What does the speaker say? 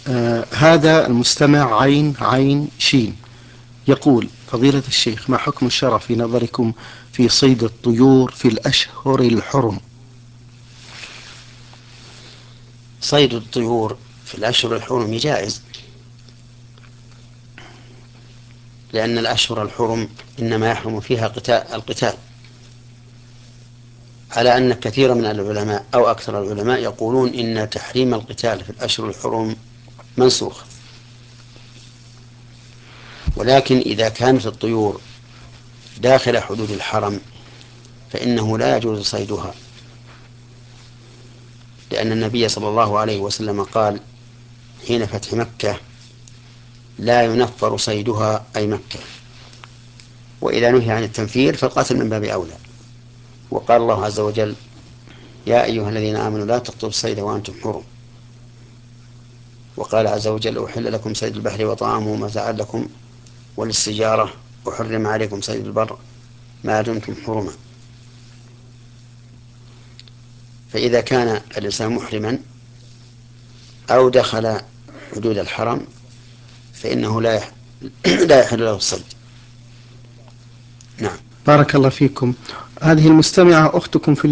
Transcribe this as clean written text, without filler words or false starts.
هذا المستمع عين شين يقول: فضيلة الشيخ، ما حكم الشرع في نظركم في صيد الطيور في الأشهر الحرم؟ صيد الطيور في الأشهر الحرم جائز، لأن الأشهر الحرم إنما يحرم فيها القتال، على أن كثير من العلماء أو أكثر العلماء يقولون إن تحريم القتال في الأشهر الحرم منسوخ. ولكن إذا كانت الطيور داخل حدود الحرم فإنه لا يجوز صيدها، لأن النبي صلى الله عليه وسلم قال حين فتح مكة: لا ينفر صيدها، أي مكة. وإذا نهي عن التنفير فالقتل من باب أولى. وقال الله عز وجل: يا أيها الذين آمنوا لا تقتلوا الصيد وأنتم حرم. وقال عز وجل: أحل لكم صيد البحر وطعامه متاعا لكم وللسجارة، وحرم عليكم صيد البر ما دمتم حرما. فإذا كان الإنسان محرما أو دخل حدود الحرم فإنه لا يحل له الصيد. نعم. بارك الله فيكم. هذه المستمعة أختكم في